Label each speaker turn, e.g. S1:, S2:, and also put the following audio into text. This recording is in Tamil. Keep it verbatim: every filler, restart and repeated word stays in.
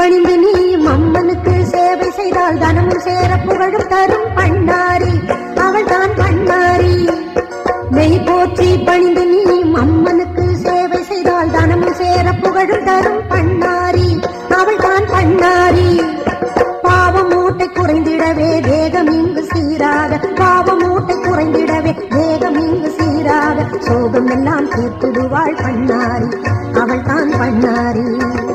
S1: பணிந்து நீயும் அம்மனுக்கு சேவை செய்தால் தனமும் சேர புகழும் தரும் பண்ணாரி அவள் தான் பண்ணாரி. மெய் போற்றி பணிந்து நீயும் அம்மனுக்கு சேவை செய்தால் தனமும் சேர புகழும் தரும் பண்ணாரி அவள் தான் பண்ணாரி. பாவம் மூட்டை குறைந்திடவே வேகம் இங்கு சீராக, பாவம் மூட்டை குறைந்திடவே வேகம் இங்கு சீராக, சோகம் எல்லாம் தீர்த்திடுவாள் பண்ணாரி அவள் தான் பண்ணாரி.